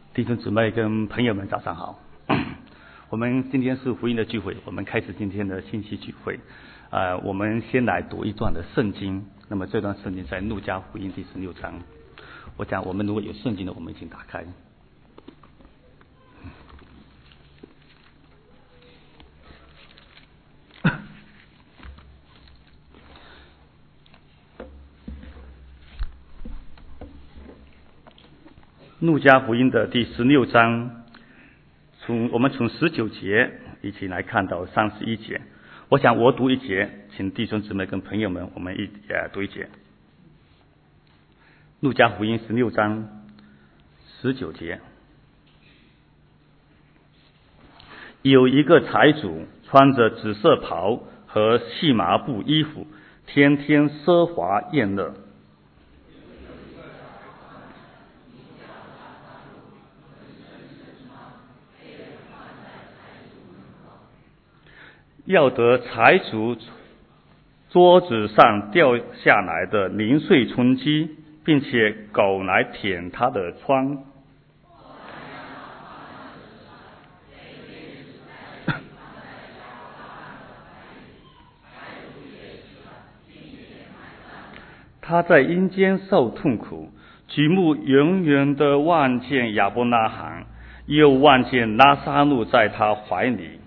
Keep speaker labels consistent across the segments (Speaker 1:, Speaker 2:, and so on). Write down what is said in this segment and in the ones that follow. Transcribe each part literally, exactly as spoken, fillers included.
Speaker 1: 弟兄姊妹跟朋友们早上好。我们今天是福音的聚会，我们开始今天的信息聚会。呃，我们先来读一段的圣经。那么这段圣经在路加福音第十六章。我讲我们如果有圣经的，我们已经打开。路加福音的第十六章，从我们从十九节一起来看到三十一节。我想我读一节，请弟兄姊妹跟朋友们我们一呃读一节。路加福音十六章十九节，有一个财主穿着紫色袍和细麻布衣服，天天奢华宴乐。要得财主桌子上掉下来的零碎充饥，并且狗来舔他的疮。他在阴间受痛苦，举目远远地望见亚伯拉罕，又望见拉撒路在他怀里。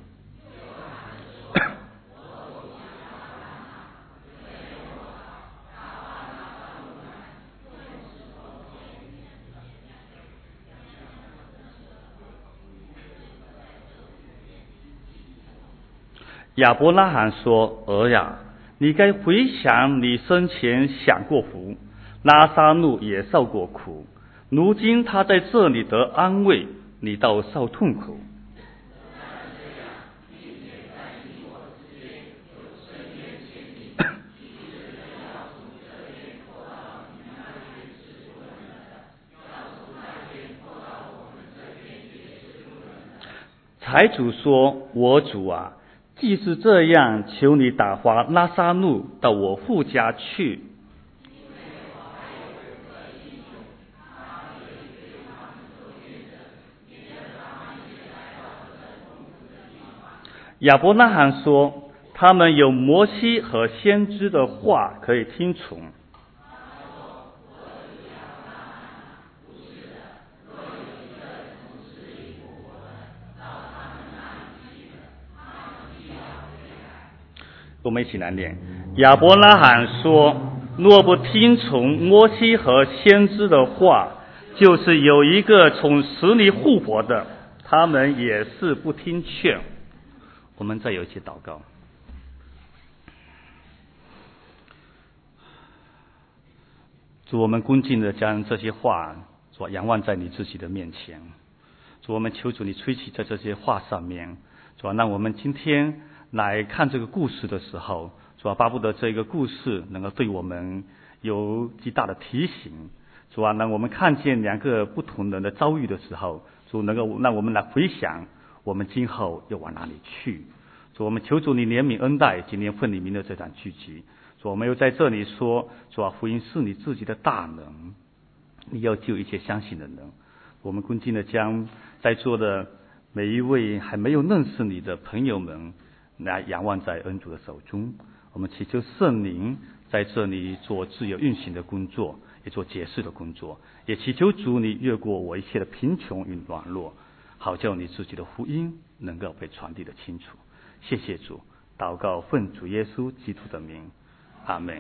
Speaker 1: 亚伯拉罕说：儿呀，你该回想你生前享过福，拉撒路也受过苦，如今他在这里得安慰，你倒受痛苦。财主说：我主啊，既是这样，求你打发拉撒路到我父家去。亚伯拉罕说：他们有摩西和先知的话可以听从。我们一起来念。亚伯拉罕说：若不听从摩西和先知的话，就是有一个从死里复活的，他们也是不听劝。我们再有一起祷告。主，我们恭敬地将这些话所仰望在你自己的面前。主，我们求主你吹气在这些话上面。主啊，让我们今天来看这个故事的时候，主啊，巴不得这个故事能够对我们有极大的提醒。主啊，让我们看见两个不同人的遭遇的时候，主能够让我们来回想我们今后要往哪里去。主，我们求主你怜悯恩待今天奉你名的这场聚集。主，我们又在这里说，主啊，福音是你自己的大能，你要救一切相信的人。我们恭敬的将在座的每一位还没有认识你的朋友们来仰望在恩主的手中。我们祈求圣灵在这里做自由运行的工作，也做解释的工作，也祈求主你越过我一切的贫穷与软弱，好叫你自己的福音能够被传递的清楚。谢谢主，祷告奉主耶稣基督的名，阿们。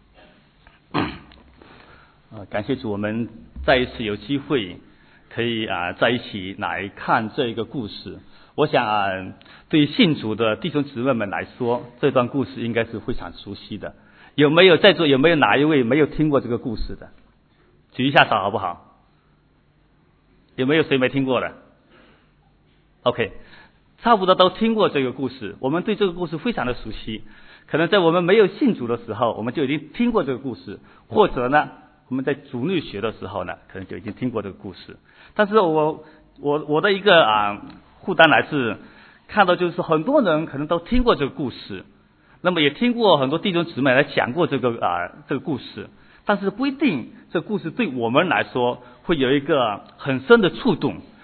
Speaker 1: 呃，感谢主，我们再一次有机会可以啊、呃、在一起来看这个故事。我想啊，对于信主的弟兄姊妹们来说，这段故事应该是非常熟悉的。有没有在座有没有哪一位没有听过这个故事的？举一下手好不好？有没有谁没听过的 ？OK， 差不多都听过这个故事。我们对这个故事非常的熟悉。可能在我们没有信主的时候，我们就已经听过这个故事，或者呢，我们在主日学的时候呢，可能就已经听过这个故事。但是我我我的一个啊负担来自看到，就是很多人可能都听过这个故事，那么也听过很多弟兄姊妹来讲过这个啊这个故事，但是不一定这个故事对我们来说会有一个很深的触动，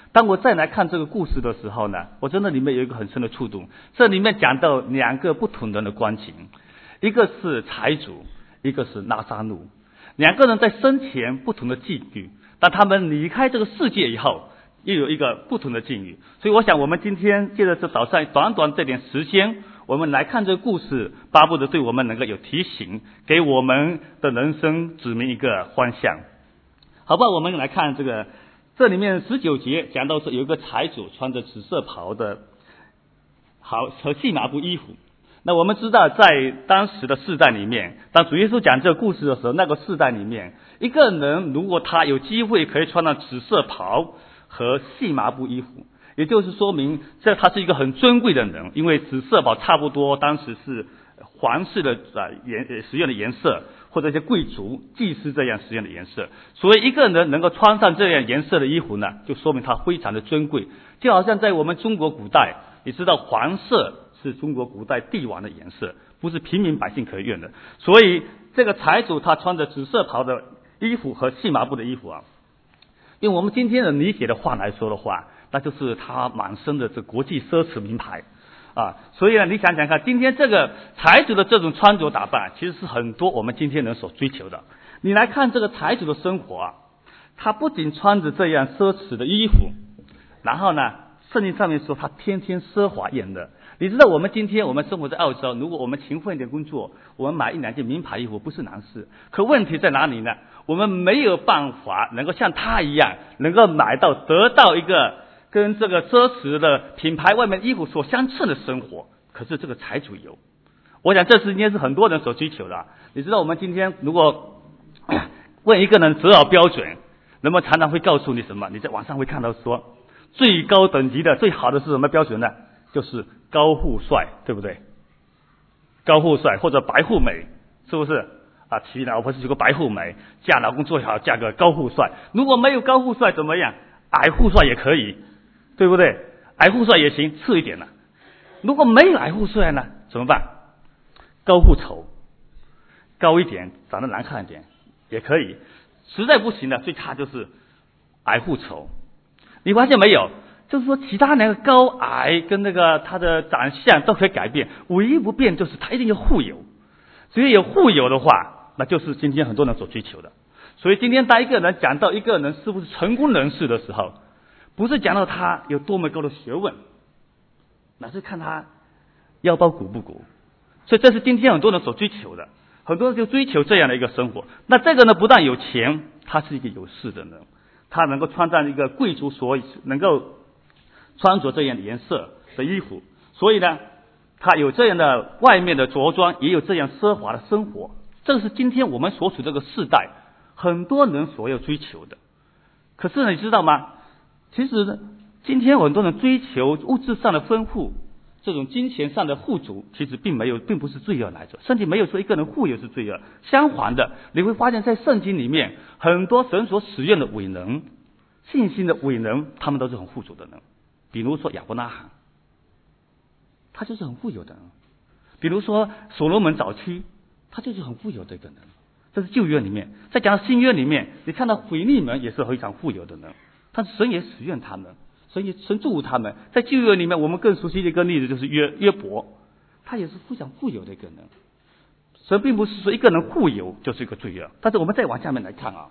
Speaker 1: 当我再来看这个故事的时候呢，我真的里面有一个很深的触动。这里面讲到两个不同人的关情，一个是财主，一个是拉撒路。两个人在生前不同的境遇，当他们离开这个世界以后，又有一个不同的境遇。所以我想我们今天借着这早上短短这点时间，我们来看这个故事，巴不得对我们能够有提醒，给我们的人生指明一个方向。好吧，我们来看这个，这里面十九节讲到是有一个财主穿着紫色袍的，好和细麻布衣服。那我们知道在当时的世代里面，当主耶稣讲这个故事的时候，那个世代里面，一个人如果他有机会可以穿上紫色袍和细麻布衣服，也就是说明这他是一个很尊贵的人，因为紫色袍差不多当时是皇室的呃颜使用的颜色，或者一些贵族祭司这样使用的颜色。所以一个人能够穿上这样颜色的衣服呢，就说明他非常的尊贵。就好像在我们中国古代，你知道黄色是中国古代帝王的颜色，不是平民百姓可以用的。所以这个财主他穿着紫色袍的衣服和细麻布的衣服啊，用我们今天的理解的话来说的话，那就是他满身的这国际奢侈名牌啊。所以呢，你想想看，今天这个财主的这种穿着打扮，其实是很多我们今天人所追求的。你来看这个财主的生活啊，他不仅穿着这样奢侈的衣服，然后呢，圣经上面说他天天奢华宴乐。你知道我们今天我们生活在澳洲，如果我们勤奋一点工作，我们买一两件名牌衣服不是难事。可问题在哪里呢？我们没有办法能够像他一样，能够买到得到一个跟这个奢侈的品牌外面衣服所相称的生活。可是这个财主有，我想这是应该是很多人所追求的。你知道我们今天如果问一个人择偶标准，人们常常会告诉你什么？你在网上会看到说，最高等级的最好的是什么标准呢？就是高富帅，对不对？高富帅或者白富美，是不是啊？娶老婆是个白富美，嫁老公最好嫁个高富帅。如果没有高富帅怎么样？矮富帅也可以，对不对？矮富帅也行，次一点了。如果没有矮富帅呢，怎么办？高富丑，高一点，长得难看一点也可以。实在不行的，最差就是矮富丑。你发现没有？就是说其他那个高矮跟那个他的长相都可以改变，唯一不变就是他一定要富有。只要有富有的话，那就是今天很多人所追求的。所以今天当一个人讲到一个人是不是成功人士的时候，不是讲到他有多么高的学问，乃是看他腰包鼓不鼓。所以这是今天很多人所追求的，很多人就追求这样的一个生活。那这个呢，不但有钱，他是一个有势的人，他能够穿上一个贵族所能够穿着这样的颜色的衣服，所以呢，他有这样的外面的着装，也有这样奢华的生活。这是今天我们所处这个世代很多人所要追求的。可是呢，你知道吗？其实呢，今天很多人追求物质上的丰富，这种金钱上的富足，其实并没有，并不是罪恶来着。圣经没有说一个人富有是罪恶，相反的，你会发现在圣经里面，很多神所使用的伟人、信心的伟人，他们都是很富足的人。比如说亚伯拉罕，他就是很富有的人；比如说所罗门早期，他就是很富有的一个人。这是旧约里面。再讲到新约里面，你看到腓利门也是非常富有的人，但是神也使用他们，神也神祝福他们。在旧约里面，我们更熟悉的一个例子就是约约伯，他也是非常富有的一个人。神并不是说一个人富有就是一个罪恶。但是我们再往下面来看啊，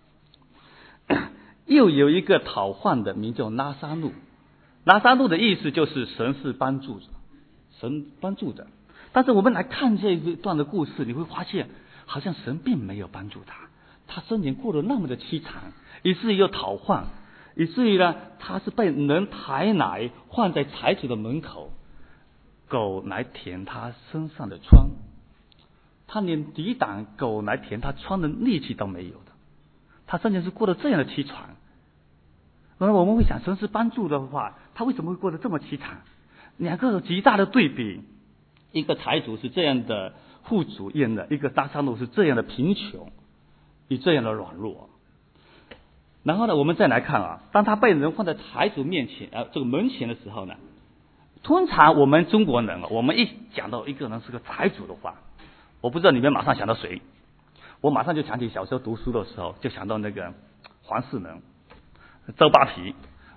Speaker 1: 又有一个讨饭的名叫拉撒路。拉撒路的意思就是神是帮助者，神帮助者。但是我们来看这一段的故事，你会发现好像神并没有帮助他，他生前过得那么的凄惨，以至于又讨饭，以至于呢，他是被人抬来放在财主的门口，狗来舔他身上的疮，他连抵挡狗来舔他疮的力气都没有的。他生前是过得这样的凄惨。那我们会想，神是帮助的话，他为什么会过得这么凄惨？两个极大的对比，一个财主是这样的富足宴乐，一个拉撒路是这样的贫穷，以这样的软弱。然后呢，我们再来看啊，当他被人放在财主面前，呃，这个门前的时候呢，通常我们中国人，我们一讲到一个人是个财主的话，我不知道你们马上想到谁？我马上就想起小时候读书的时候，就想到那个黄世仁、周扒皮，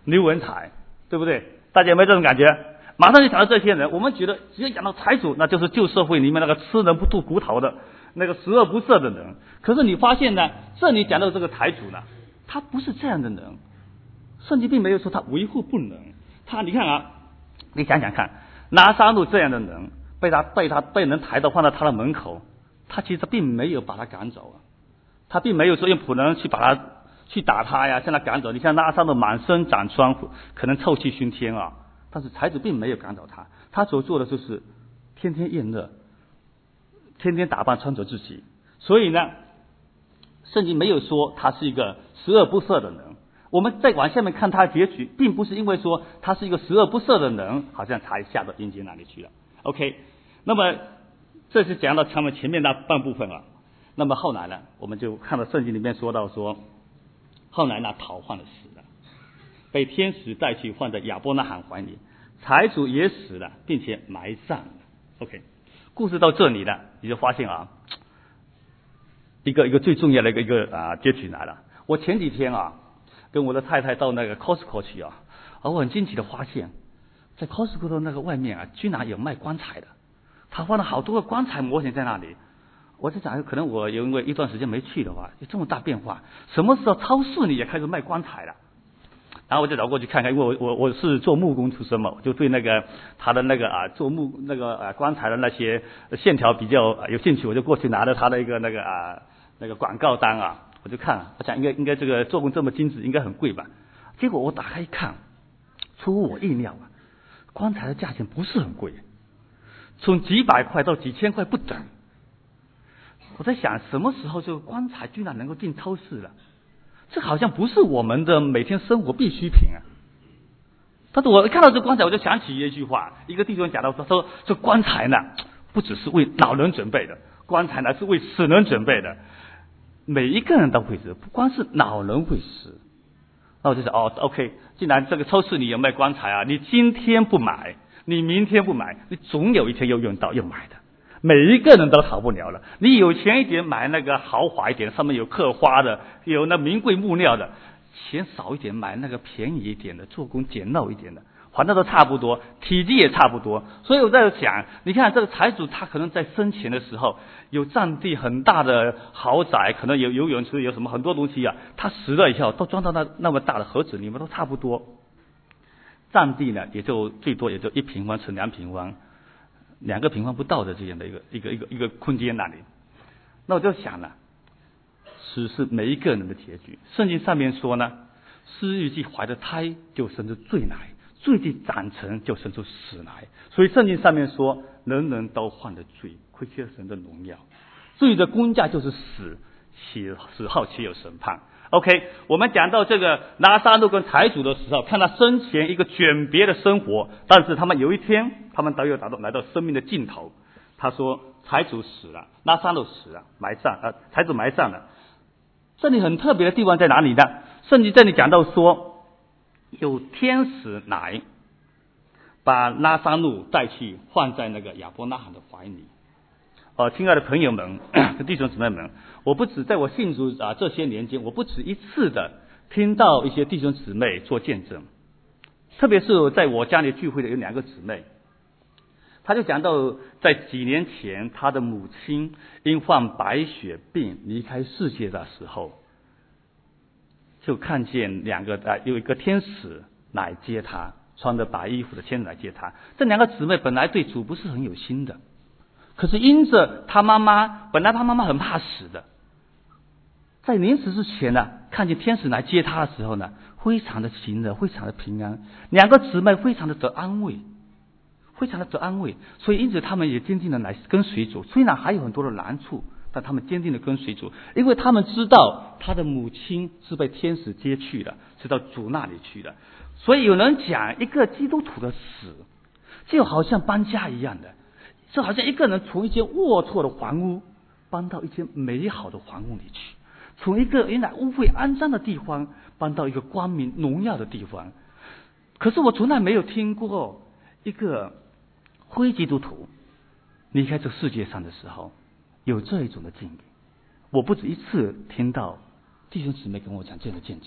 Speaker 1: 刘文才，对不对？大家有没有这种感觉？马上就想到这些人，我们觉得只要讲到财主，那就是旧社会里面那个吃人不吐骨头的那个十恶不赦的人。可是你发现呢，这里讲到这个财主呢，他不是这样的人，圣经并没有说他为富不仁。他你看啊，你想想看，拿撒路这样的人被他被他被人抬到放到他的门口，他其实并没有把他赶走啊，他并没有说用仆人去把他去打他呀，将他赶走。你看拿撒路满身长疮，可能臭气熏天啊，但是财主并没有赶走他，他所做的就是天天宴乐，天天打扮穿着自己。所以呢，圣经没有说他是一个十恶不赦的人。我们再往下面看他的结局，并不是因为说他是一个十恶不赦的人，好像才下到阴间那里去了。OK， 那么这是讲到他们前面那半部分了。那么后来呢，我们就看到圣经里面说到说，后来那逃犯的死了，被天使带去放在亚伯拉罕怀里，财主也死了，并且埋葬了。OK， 故事到这里了，你就发现啊，一个一个最重要的一个一个啊结局来了。我前几天啊，跟我的太太到那个 Costco 去啊，而我很惊奇的发现，在 Costco 的那个外面啊，居然有卖棺材的，他放了好多个棺材模型在那里。我在想，可能我因为一段时间没去的话，有这么大变化，什么时候超市里也开始卖棺材了？然后我就找过去看看，因为我我我是做木工出身嘛，我就对那个他的那个啊做木那个啊棺材的那些线条比较、啊、有兴趣，我就过去拿了他的一个那个啊那个广告单啊，我就看，我想应该应该这个做工这么精致，应该很贵吧？结果我打开一看，出乎我意料啊，棺材的价钱不是很贵，从几百块到几千块不等。我在想，什么时候这个棺材居然能够进超市了？这好像不是我们的每天生活必需品啊！但是我看到这棺材，我就想起一句话，一个弟兄讲到说，说这棺材呢，不只是为老人准备的，棺材呢是为死人准备的，每一个人都会死，不光是老人会死。那我就想，哦 ，OK， 既然这个超市里有卖棺材啊，你今天不买，你明天不买，你总有一天又用到又买的。每一个人都逃不了了。你有钱一点买那个豪华一点，上面有刻花的，有那名贵木料的；钱少一点买那个便宜一点的，做工简陋一点的，反正都差不多，体积也差不多。所以我在想，你看这个财主，他可能在生前的时候有占地很大的豪宅，可能有游泳池，有什么很多东西啊，他死了以后都装到那那么大的盒子里面，都差不多。占地呢，也就最多也就一平方乘两平方。两个平方不到的这样的一个一个一个一个空间那里，那我就想了，死是每一个人的结局。圣经上面说呢，私欲既怀的胎，就生出罪来；罪既长成，就生出死来。所以圣经上面说，人人都犯了罪，亏缺神的荣耀。罪的工价就是死，死后岂有审判。OK， 我们讲到这个拿撒路跟财主的时候，看他生前一个卷别的生活，但是他们有一天，他们都有达到来到生命的尽头。他说，财主死了，拿撒路死了，埋葬，呃，财主埋葬了。这里很特别的地方在哪里呢？圣经这里讲到说，有天使来把拿撒路带去放在那个亚伯拉罕的怀里。呃，亲爱的朋友们、弟兄姊妹们，我不止在我信主啊这些年间，我不止一次的听到一些弟兄姊妹做见证，特别是在我家里聚会的有两个姊妹，他就讲到在几年前他的母亲因患白血病离开世界的时候，就看见两个啊有一个天使来接他，穿着白衣服的天使来接他。这两个姊妹本来对主不是很有心的。可是因着他妈妈，本来他妈妈很怕死的，在临死之前呢，看见天使来接他的时候呢，非常的喜乐，非常的平安，两个姊妹非常的得安慰，非常的得安慰，所以因此他们也坚定的来跟随主，虽然还有很多的难处，但他们坚定的跟随主，因为他们知道他的母亲是被天使接去的，是到主那里去的。所以有人讲，一个基督徒的死就好像搬家一样的，就好像一个人从一间龌龊的房屋搬到一间美好的房屋里去，从一个原来污秽肮脏的地方搬到一个光明荣耀的地方。可是我从来没有听过一个非基督徒离开这世界上的时候有这一种的境遇。我不止一次听到弟兄姊妹跟我讲这样的见证，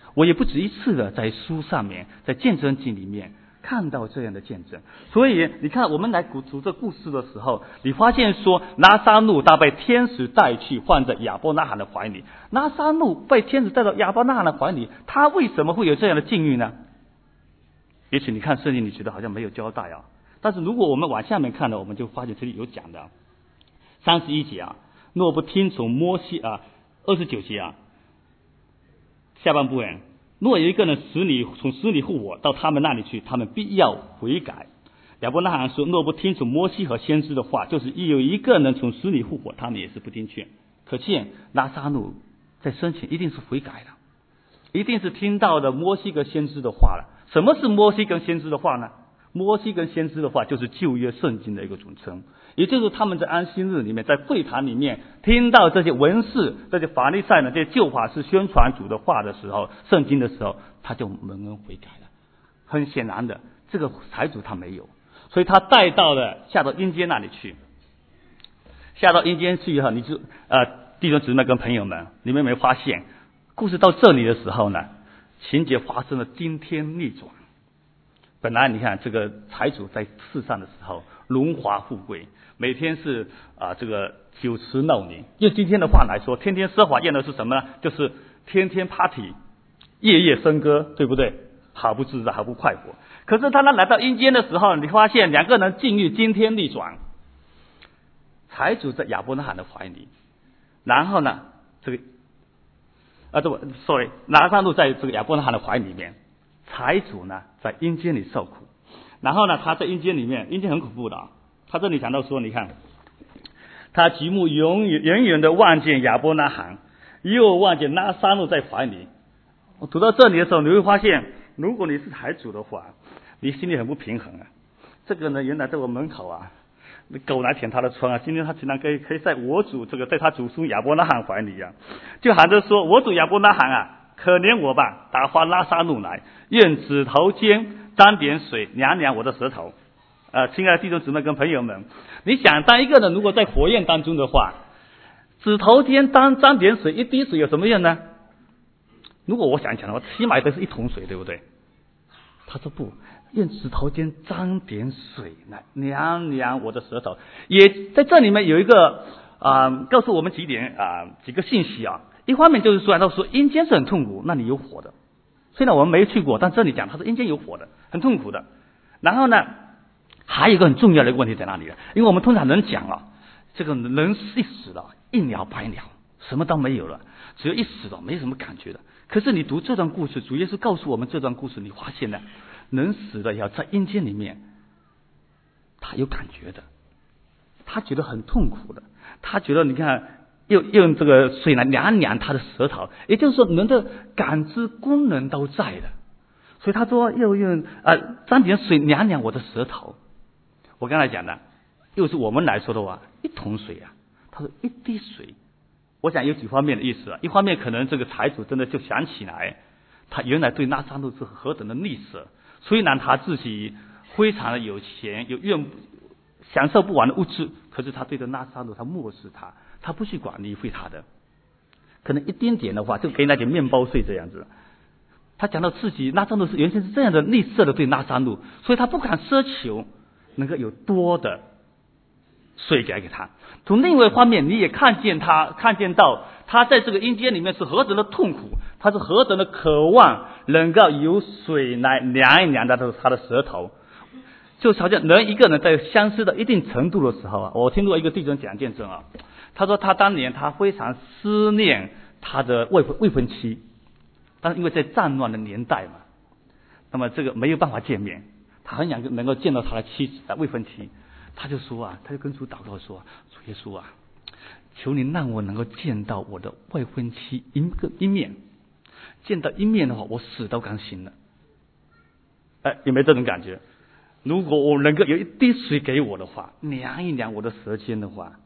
Speaker 1: 我也不止一次的在书上面，在见证记里面看到这样的见证。所以你看，我们来读这故事的时候，你发现说拿撒路他被天使带去放在亚伯拉罕的怀里。拿撒路被天使带到亚伯拉罕的怀里，他为什么会有这样的境遇呢？也许你看圣经你觉得好像没有交代啊，但是如果我们往下面看呢，我们就发现这里有讲的。三十一节啊，若不听从摩西啊，二十九节啊，下半部分，若有一个人使你从死里复活到他们那里去，他们必要悔改。亚伯拉罕说，若不听从摩西和先知的话，就是有一个人从死里复活，他们也是不听劝。可见拉撒路在生前一定是悔改的，一定是听到的摩西跟先知的话了。什么是摩西跟先知的话呢？摩西跟先知的话就是旧约圣经的一个总称，也就是他们在安息日里面，在会堂里面听到这些文士、这些法利赛人、这些旧法师宣传主的话的时候，圣经的时候，他就蒙恩悔改了。很显然的，这个财主他没有，所以他带到了下到阴间那里去。下到阴间去以后，你就呃弟兄姊妹跟朋友们，你们有没有发现，故事到这里的时候呢，情节发生了惊天逆转。本来你看这个财主在世上的时候荣华富贵，每天是啊、呃、这个酒池肉林，用今天的话来说，天天奢华宴的是什么呢？就是天天 party， 夜夜笙歌，对不对？好不自在，好不快活。可是他呢来到阴间的时候，你发现两个人境遇惊天逆转。财主在亚伯拉罕的怀里，然后呢这个啊这个 sorry 拿撒路在这个亚伯拉罕的怀里面，财主呢在阴间里受苦。然后呢他在阴间里面，阴间很恐怖的啊，他这里讲到说，你看他举目永远远远的望见亚伯拉罕，又望见拿撒路在怀里。我读到这里的时候，你会发现，如果你是财主的话，你心里很不平衡啊。这个呢原来在我门口啊，狗来舔他的疮啊，今天他竟然可以可以在我主这个在他祖孙亚伯拉罕怀里啊，就喊着说，我主亚伯拉罕啊，可怜我吧，打发拉撒路来，愿指头尖沾点水凉凉我的舌头。呃，亲爱的弟兄姊妹跟朋友们，你想当一个人如果在火焰当中的话，指头尖沾沾点水，一滴水有什么用呢？如果我想讲的话，起码得是一桶水，对不对？他说不，用指头尖沾点水来凉凉我的舌头。也在这里面有一个啊、呃，告诉我们几点啊、呃、几个信息啊。一方面就是说，他说阴间是很痛苦，那里有火的。虽然我们没去过，但这里讲他说阴间有火的，很痛苦的。然后呢，还有一个很重要的一个问题在哪里呢？因为我们通常人讲啊，这个人一死了，一了百了，什么都没有了，只有一死了，没什么感觉的。可是你读这段故事，主耶稣告诉我们这段故事，你发现呢，人死了要在阴间里面，他有感觉的，他觉得很痛苦的，他觉得你看又用这个水来凉凉他的舌头，也就是说人的感知功能都在的。所以他说又用啊沾点水凉凉我的舌头。我刚才讲的，又是我们来说的话，一桶水啊，他说一滴水。我想有几方面的意思啊，一方面可能这个财主真的就想起来，他原来对拉撒路是何等的吝啬，虽然他自己非常的有钱，有用享受不完的物质，可是他对着拉撒路他漠视他，他不去管理会他的，可能一丁点的话就给那点面包税这样子。他讲到自己拉撒路是原先是这样的吝啬的对拉撒路，所以他不敢奢求能够有多的税给给他。从另外一方面，你也看见他看见到他在这个阴间里面是何等的痛苦，他是何等的渴望能够有水来凉一凉他的他的舌头。就好像人一个人在相思到一定程度的时候啊，我听过一个弟兄讲见证啊，他说他当年他非常思念他的未婚未婚妻，但是因为在战乱的年代嘛，那么这个没有办法见面，他很想能够见到他的妻子未婚妻。他就说啊，他就跟主祷告说，主耶稣啊，求你让我能够见到我的未婚妻一个一面，见到一面的话，我死都甘心了。哎，有没有这种感觉？如果我能够有一滴水给我的话，凉一凉我的舌尖的话，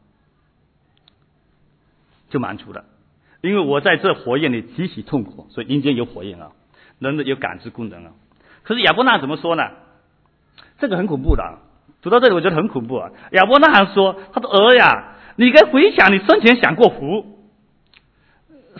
Speaker 1: 就满足了。因为我在这火焰里极其痛苦，所以阴间有火焰啊，人的有感知功能啊。可是亚伯拉罕怎么说呢？这个很恐怖的啊。读到这里我觉得很恐怖啊！亚伯拉罕说，他说儿呀，你该回想你生前享过福，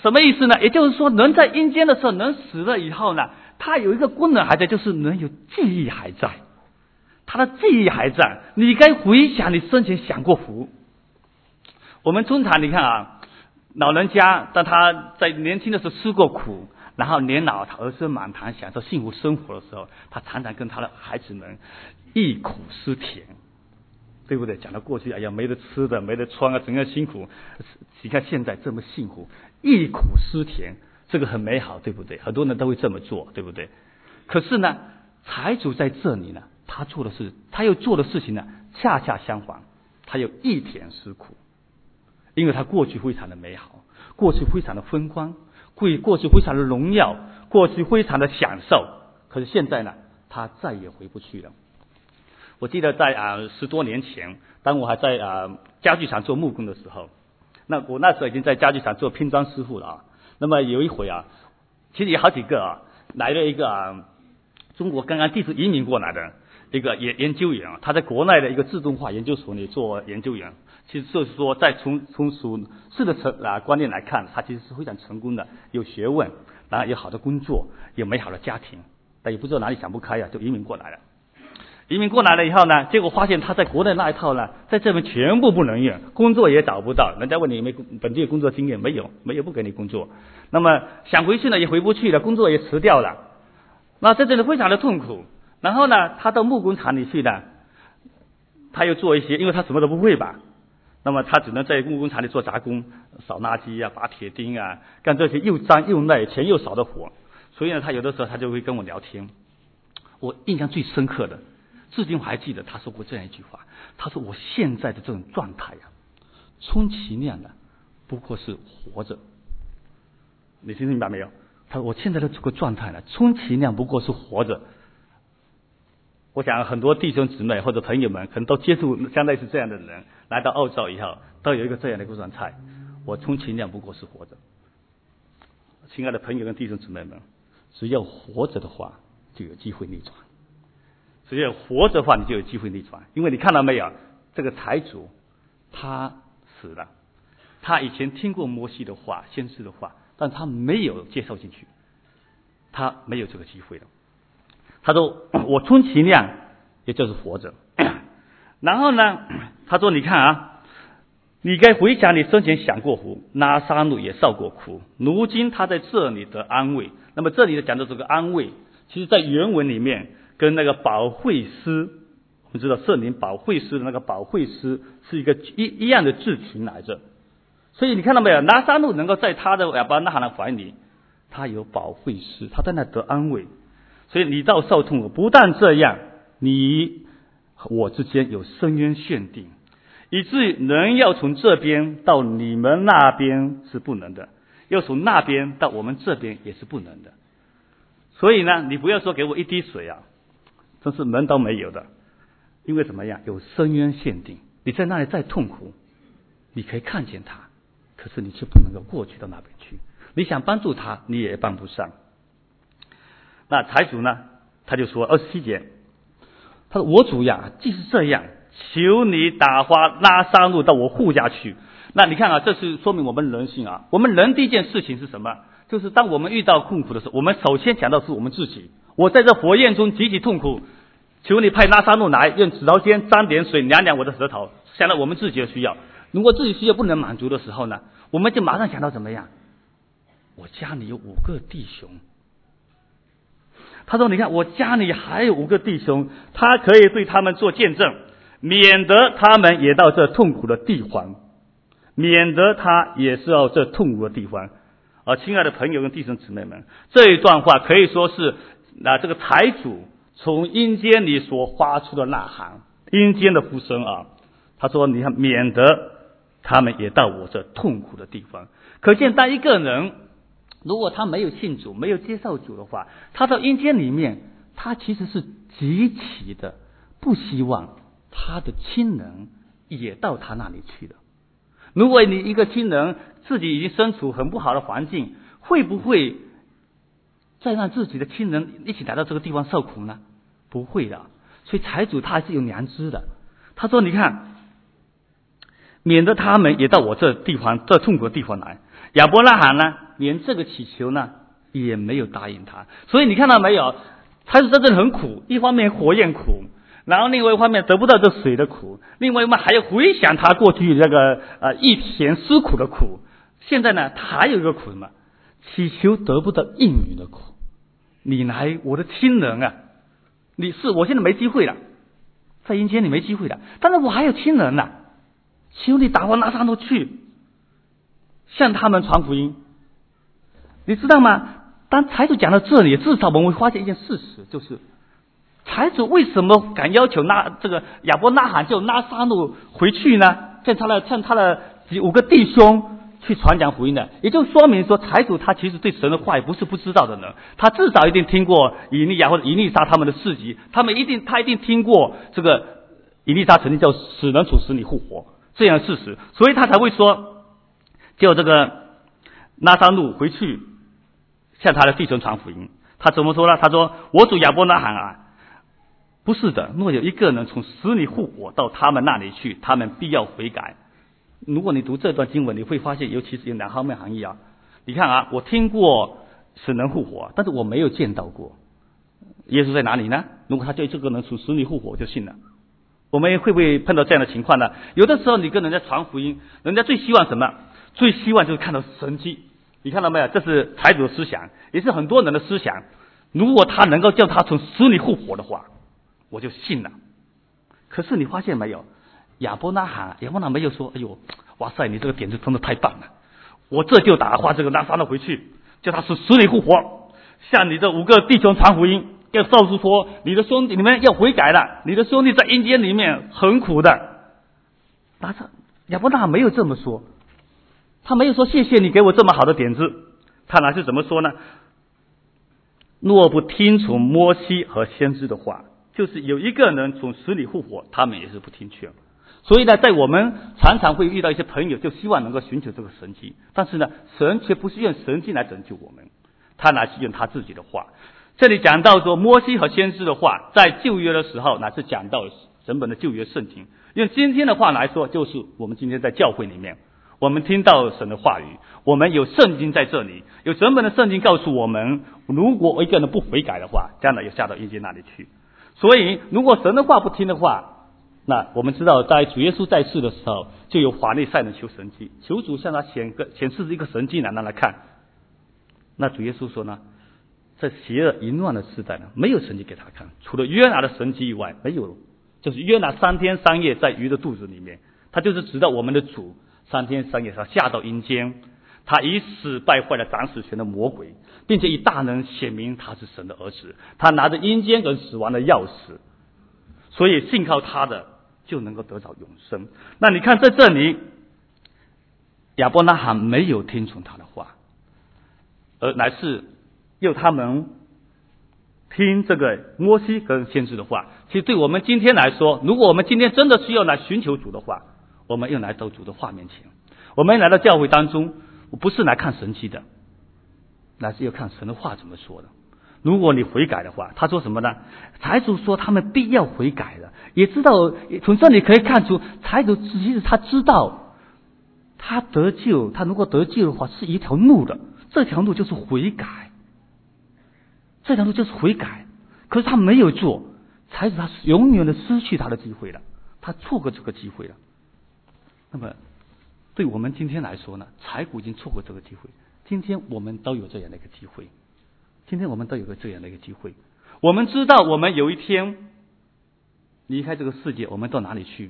Speaker 1: 什么意思呢？也就是说，人在阴间的时候，人死了以后呢，他有一个功能还在，就是人有记忆还在，他的记忆还在。你该回想你生前享过福。我们通常你看啊，老人家当他在年轻的时候吃过苦，然后年老他儿孙满堂享受幸福生活的时候，他常常跟他的孩子们忆苦思甜，对不对？讲到过去，哎呀，没得吃的，没得穿啊，整个辛苦。你看现在这么幸福，忆苦思甜，这个很美好，对不对？很多人都会这么做，对不对？可是呢，财主在这里呢，他做的是，他又做的事情呢，恰恰相反，他有忆甜思苦，因为他过去非常的美好，过去非常的风光，过过去非常的荣耀，过去非常的享受。可是现在呢，他再也回不去了。我记得在啊、呃、十多年前，当我还在啊、呃、家具厂做木工的时候，那我那时候已经在家具厂做拼装师傅了啊。那么有一回啊，其实有好几个啊，来了一个啊中国刚刚第一次移民过来的一个研研究员啊，他在国内的一个自动化研究所里做研究员。其实就是说，在从从属事的成啊观念来看，他其实是非常成功的，有学问，然后有好的工作，有美好的家庭，但也不知道哪里想不开啊，就移民过来了。移民过来了以后呢，结果发现他在国内那一套呢，在这边全部不能用，工作也找不到。人家问你有没有本地的工作经验，没有，没有不给你工作。那么想回去呢，也回不去了，工作也辞掉了。那在这里非常的痛苦。然后呢，他到木工厂里去呢，他又做一些，因为他什么都不会吧，那么他只能在木工厂里做杂工，扫垃圾啊，拔铁钉啊，干这些又脏又累、钱又少的活。所以呢，他有的时候他就会跟我聊天。我印象最深刻的，至今我还记得他说过这样一句话，他说我现在的这种状态啊，充其量呢不过是活着。你听明白没有？他说我现在的这个状态呢，充其量不过是活着。我想很多弟兄姊妹或者朋友们可能都接触相类似这样的人，来到澳洲以后都有一个这样的一个状态，我充其量不过是活着。亲爱的朋友跟弟兄姊妹们，只要活着的话就有机会逆转，只要活着的话你就有机会逆转。因为你看到没有，这个财主他死了，他以前听过摩西的话、先知的话，但他没有接受进去，他没有这个机会了。他说我充其量也就是活着。然后呢，他说你看啊，你该回想你生前享过福，拉撒路也受过苦，如今他在这里得安慰。那么这里的讲的这个安慰，其实在原文里面跟那个保惠师，我们知道圣灵保惠师的那个保惠师是一个一一样的字群来着。所以你看到没有，拉撒路能够在他的亚伯拉罕的怀里，他有保惠师，他在那得安慰。所以你到受痛苦，不但这样，你和我之间有深渊限定，以至于人要从这边到你们那边是不能的，要从那边到我们这边也是不能的。所以呢，你不要说给我一滴水啊，真是门都没有的。因为怎么样，有深渊限定，你在那里再痛苦，你可以看见他，可是你却不能够过去到那边去，你想帮助他你也帮不上。那财主呢，他就说二十七节，他说我主呀，既是这样，求你打发拉撒路到我户家去。那你看啊，这是说明我们人性啊。我们人第一件事情是什么？就是当我们遇到困苦的时候，我们首先想到是我们自己。我在这火焰中极其痛苦，求你派拉撒路来，用指头尖沾点水凉凉我的舌头。想到我们自己的需要，如果自己需要不能满足的时候呢，我们就马上想到怎么样？我家里有五个弟兄。他说你看我家里还有五个弟兄，他可以对他们做见证，免得他们也到这痛苦的地方，免得他也是到这痛苦的地方。啊，亲爱的朋友跟弟兄姊妹们，这一段话可以说是啊，这个财主从阴间里所发出的呐喊，阴间的呼声啊。他说你看，免得他们也到我这痛苦的地方。可见当一个人如果他没有信主，没有接受主的话，他到阴间里面，他其实是极其的不希望他的亲人也到他那里去的。如果你一个亲人自己已经身处很不好的环境，会不会再让自己的亲人一起来到这个地方受苦呢？不会的。所以财主他还是有良知的。他说你看，免得他们也到我这地方这痛苦的地方来， 亚伯拉罕呢，连这个祈求呢也没有答应他。所以你看到没有，财主真正很苦，一方面火焰苦，然后另外一方面得不到这水的苦，另外一方面还要回想他过去这个呃一田思苦的苦。现在呢，他还有一个苦什么？祈求得不到应允的苦。你来，我的亲人啊，你是我现在没机会了，在阴间你没机会了，但是我还有亲人呢、啊，求你打发拿撒路去，向他们传福音。你知道吗？当财主讲到这里，至少我们会发现一件事实，就是财主为什么敢要求拉这个亚伯拉罕就拿撒路回去呢？向他的向他的五个弟兄去传讲福音的，也就说明说，财主他其实对神的话也不是不知道的人，他至少一定听过以利亚或者以利沙他们的事迹，他们一定他一定听过这个以利沙曾经叫死人处死你复活这样的事实，所以他才会说，叫这个拿撒路回去向他的弟兄传福音。他怎么说呢？他说：“我主亚伯拉罕啊，不是的，若有一个人从死里复活到他们那里去，他们必要悔改。”如果你读这段经文，你会发现，尤其是有两方面含义啊。你看啊，我听过死人复活，但是我没有见到过耶稣在哪里呢？如果他就这个人从死里复活，我就信了。我们会不会碰到这样的情况呢？有的时候你跟人家传福音，人家最希望什么？最希望就是看到神迹。你看到没有？这是财主的思想，也是很多人的思想。如果他能够叫他从死里复活的话，我就信了。可是你发现没有？亚伯拉罕，亚伯拉罕没有说：“哎呦，哇塞，你这个点子真的太棒了！我这就打发这个拿撒勒回去，叫他是死里复活，向你这五个弟兄传福音，要告诉说你的兄弟你们要悔改了，你的兄弟在阴间里面很苦的。”拿撒亚伯拉罕没有这么说，他没有说谢谢你给我这么好的点子，他哪是怎么说呢？若不听从摩西和先知的话，就是有一个人从死里复活，他们也是不听劝。所以呢，在我们常常会遇到一些朋友，就希望能够寻求这个神迹，但是呢，神却不是用神迹来拯救我们，他乃是用他自己的话。这里讲到说摩西和先知的话，在旧约的时候乃是讲到整本的旧约圣经，用今天的话来说，就是我们今天在教会里面，我们听到神的话语，我们有圣经在这里，有整本的圣经告诉我们，如果一个人不悔改的话，将来要下到阴间那里去。所以如果神的话不听的话，那我们知道在主耶稣在世的时候，就有法利赛人求神迹，求主向他显个显示一个神迹来让他看。那主耶稣说呢，在邪恶淫乱的时代呢，没有神迹给他看，除了约拿的神迹以外，没有，就是约拿三天三夜在鱼的肚子里面，他就是指到我们的主三天三夜他下到阴间，他以死败坏了掌死权的魔鬼，并且以大能显明他是神的儿子，他拿着阴间跟死亡的钥匙，所以信靠他的就能够得着永生。那你看在这里，亚伯拉罕没有听从他的话，而乃是要他们听这个摩西跟先知的话。其实对我们今天来说，如果我们今天真的是要来寻求主的话，我们要来到主的话面前，我们来到教会当中，不是来看神迹的，乃是要看神的话怎么说的。如果你悔改的话，他说什么呢？财主说他们必要悔改的，也知道从这里可以看出，财主其实他知道他得救，他如果得救的话是一条路的，这条路就是悔改，这条路就是悔改。可是他没有做，财主他永远的失去他的机会了，他错过这个机会了。那么对我们今天来说呢，财主已经错过这个机会，今天我们都有这样的一个机会。今天我们都有个这样的一个机会，我们知道我们有一天离开这个世界，我们到哪里去？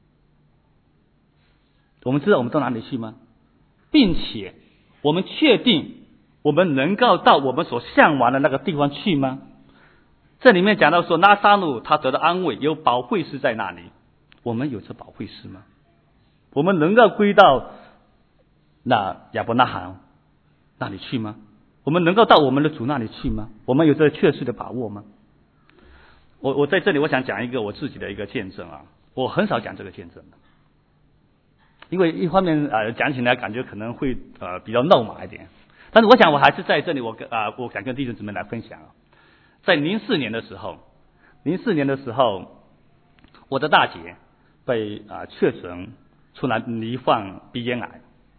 Speaker 1: 我们知道我们到哪里去吗？并且我们确定我们能够到我们所向往的那个地方去吗？这里面讲到说拉撒路他得到安慰，有保惠师在那里，我们有这保惠师吗？我们能够归到那亚伯拉罕那里去吗？我们能够到我们的主那里去吗？我们有这确实的把握吗？我我在这里我想讲一个我自己的一个见证啊，我很少讲这个见证的，因为一方面呃讲起来感觉可能会呃比较肉麻一点，但是我想我还是在这里我跟啊、呃、我想跟弟兄姊妹来分享啊，在零四年的时候，零四年的时候，我的大姐被啊、呃、确诊出来罹患鼻咽癌。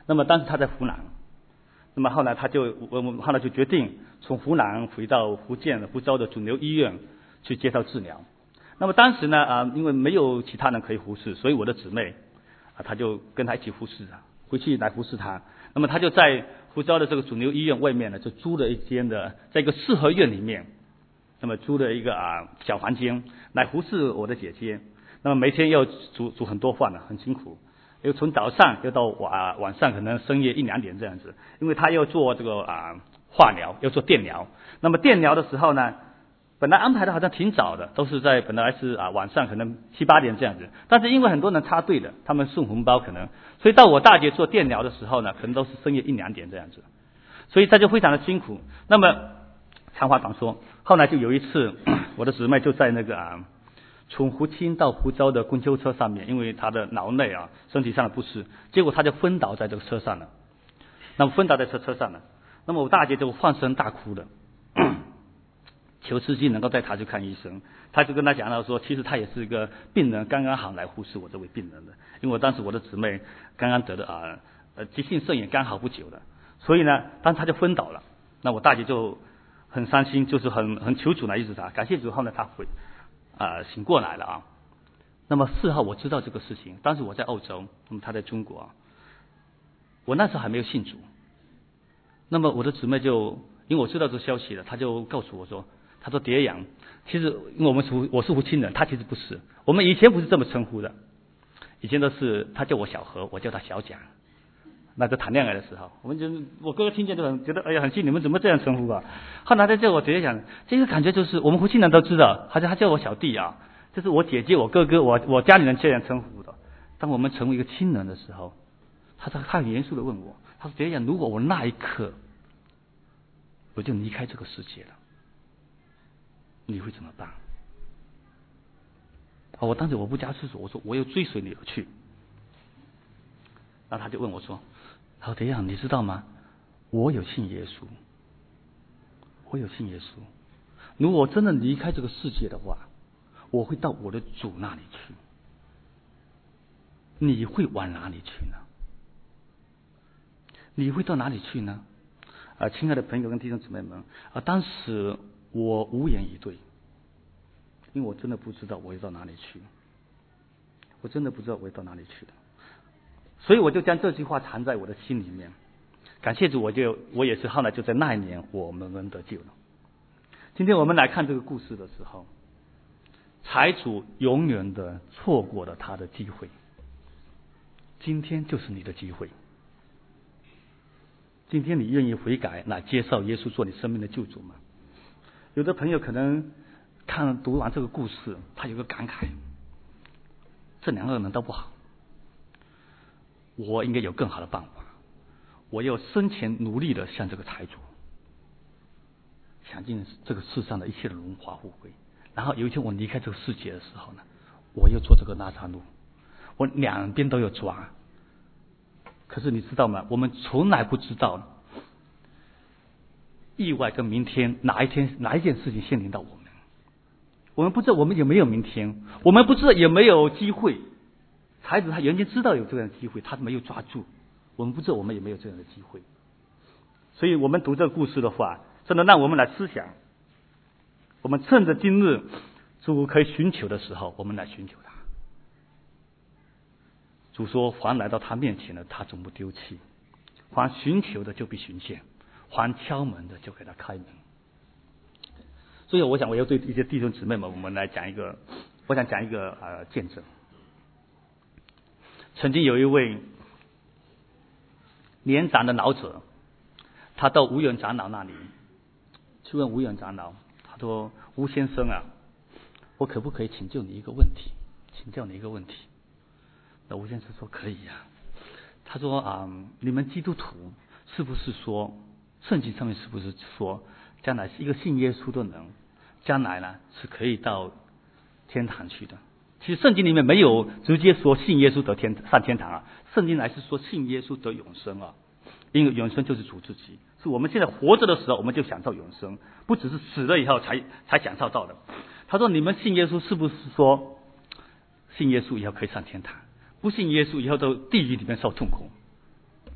Speaker 1: 那么当时他在湖南，那么后来他就我们后来就决定从湖南回到福建福州的肿瘤医院去接受治疗。那么当时呢啊，因为没有其他人可以服侍，所以我的姊妹啊，他就跟他一起服侍他，回去来服侍他。那么他就在福州的这个肿瘤医院外面呢，就租了一间的，在一个四合院里面，那么租了一个啊小房间来服侍我的姐姐。那么每天要煮煮很多饭呢，很辛苦，又从早上又到晚晚上，可能深夜一两点这样子，因为他要做这个啊化疗，要做电疗。那么电疗的时候呢，本来安排的好像挺早的，都是在本来是啊晚上可能七八点这样子，但是因为很多人插队的，他们送红包可能，所以到我大姐做电疗的时候呢，可能都是深夜一两点这样子，所以他就非常的辛苦。那么长话短说，后来就有一次，我的姊妹就在那个啊从福清到福州的公交车上面，因为她的脑内啊身体上的不适，结果她就昏倒在这个车上了。那么昏倒在车车上了，那么我大姐就放声大哭了。求司机能够带他去看医生，他就跟他讲到说，其实他也是一个病人，刚刚好来服侍我这位病人的，因为我当时我的姊妹刚刚得了啊呃急性肾炎，刚好不久的，所以呢，当时他就昏倒了，那我大姐就很伤心，就是很很求主来医治他，感谢主后呢，他回啊、呃、醒过来了啊。那么事后我知道这个事情，当时我在澳洲，那么他在中国啊，我那时候还没有信主，那么我的姊妹就因为我知道这个消息了，他就告诉我说。他说：“蝶阳，其实因为我们是我是福清人，他其实不是。我们以前不是这么称呼的，以前都是他叫我小何，我叫他小蒋。那个谈恋爱的时候，我们就我哥哥听见就很觉得哎呀很气，你们怎么这样称呼啊？后来他叫我蝶阳，这个感觉就是我们福清人都知道，好像他叫我小弟啊，就是我姐姐、我哥哥、我我家里人这样称呼的。当我们成为一个亲人的时候，他他他很严肃的问我，他说：蝶阳，如果我那一刻我就离开这个世界了。”你会怎么办？啊！我当时我不加思索，我说我要追随你而去。然后他就问我说：“好，这样你知道吗？我有信耶稣，我有信耶稣。如果我真的离开这个世界的话，我会到我的主那里去。你会往哪里去呢？你会到哪里去呢？”啊，亲爱的朋友跟弟兄姊妹们啊，当时。我无言以对，因为我真的不知道我要到哪里去，我真的不知道我要到哪里去的，所以我就将这句话藏在我的心里面。感谢主，我就我也是后来就在那一年我们能得救了。今天我们来看这个故事的时候，财主永远的错过了他的机会，今天就是你的机会。今天你愿意悔改来接受耶稣做你生命的救主吗？有的朋友可能看读完这个故事，他有个感慨：这两个人都不好，我应该有更好的办法。我要生前努力的向这个财主，享尽这个世上的一切的荣华富贵。然后有一天我离开这个世界的时候呢，我要做这个拉萨路，我两边都要抓。可是你知道吗？我们从来不知道。意外跟明天哪一天哪一件事情先临到我们，我们不知道我们有没有明天，我们不知道有没有机会。孩子他原先知道有这样的机会，他没有抓住，我们不知道我们有没有这样的机会。所以我们读这个故事的话，真的让我们来思想，我们趁着今日主可以寻求的时候，我们来寻求他。主说：凡来到他面前的，他总不丢弃；凡寻求的，就必寻见。凡敲门的就给他开门。所以我想我要对一些弟兄姊妹们，我们来讲一个，我想讲一个呃见证。曾经有一位年长的老者，他到吴远长老那里去问吴远长老，他说：吴先生啊，我可不可以请教你一个问题？请教你一个问题。那吴先生说：可以呀、啊。他说啊、嗯，你们基督徒是不是说？圣经上面是不是说，将来是一个信耶稣的人，将来呢是可以到天堂去的？其实圣经里面没有直接说信耶稣得天上天堂啊，圣经来是说信耶稣得永生啊，因为永生就是主自己，是我们现在活着的时候我们就享受永生，不只是死了以后才才享受到的。他说：你们信耶稣是不是说信耶稣以后可以上天堂？不信耶稣以后都地狱里面受痛苦？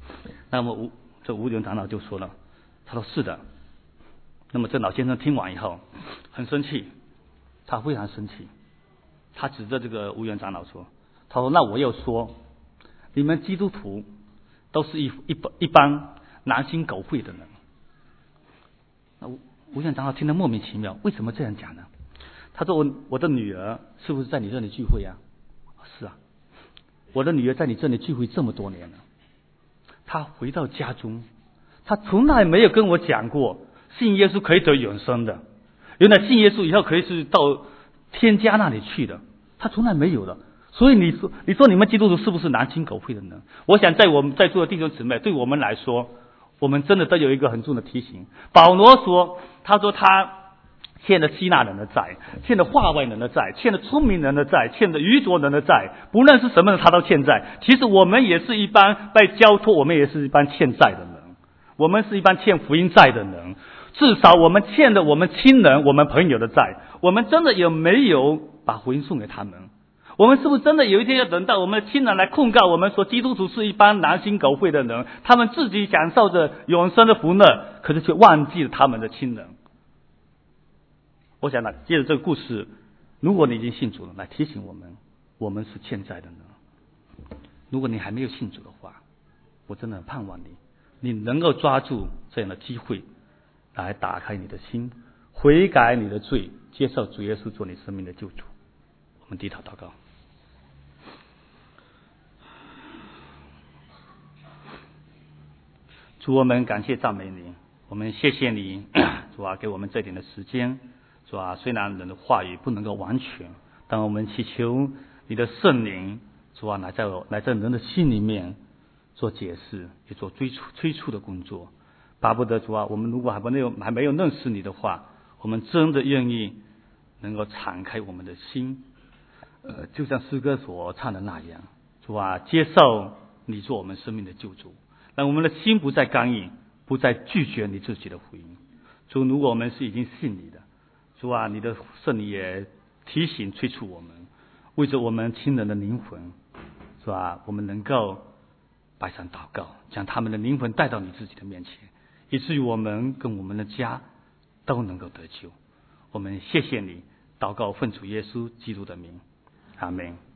Speaker 1: 那么吴这吴元长老就说了，他说是的。那么这老先生听完以后很生气，他非常生气，他指着这个吴元长老说，他说那我又说，你们基督徒都是一一一帮狼心狗肺的人。那吴吴元长老听得莫名其妙，为什么这样讲呢？他说我我的女儿是不是在你这里聚会啊？是啊，我的女儿在你这里聚会这么多年了，她回到家中，她从来没有跟我讲过信耶稣可以得永生的，原来信耶稣以后可以是到天家那里去的，她从来没有的。所以你说你说你们基督徒是不是狼心狗肺的呢？我想在我们在座的弟兄姊妹，对我们来说，我们真的都有一个很重的提醒。保罗说，他说他欠了希腊人的债，欠了化外人的债，欠了聪明人的债，欠了愚拙人的债，不论是什么人他都欠债。其实我们也是一般被交托，我们也是一般欠债的人，我们是一般欠福音债的人，至少我们欠了我们亲人我们朋友的债，我们真的有没有把福音送给他们？我们是不是真的有一天要等到我们的亲人来控告我们说基督徒是一帮狼心狗肺的人，他们自己享受着永生的福乐，可是却忘记了他们的亲人？我想呢，接着这个故事，如果你已经信主了，来提醒我们，我们是欠债的人。如果你还没有信主的话，我真的很盼望你，你能够抓住这样的机会，来打开你的心，悔改你的罪，接受主耶稣做你生命的救主。我们低头祷告。主，我们感谢赞美你，我们谢谢你，主啊，给我们这点的时间。主啊，虽然人的话语不能够完全，但我们祈求你的圣灵，主啊，来在我来在人的心里面做解释，也做催促催促的工作。巴不得主啊，我们如果还没有还没有认识你的话，我们真的愿意能够敞开我们的心，呃，就像诗歌所唱的那样，主啊，接受你做我们生命的救主，让我们的心不再刚硬，不再拒绝你自己的福音。主，如果我们是已经信你的，主啊，你的圣灵也提醒催促我们，为着我们亲人的灵魂，是吧？我们能够摆上祷告，将他们的灵魂带到你自己的面前，以至于我们跟我们的家都能够得救。我们谢谢你，祷告奉主耶稣基督的名，阿们。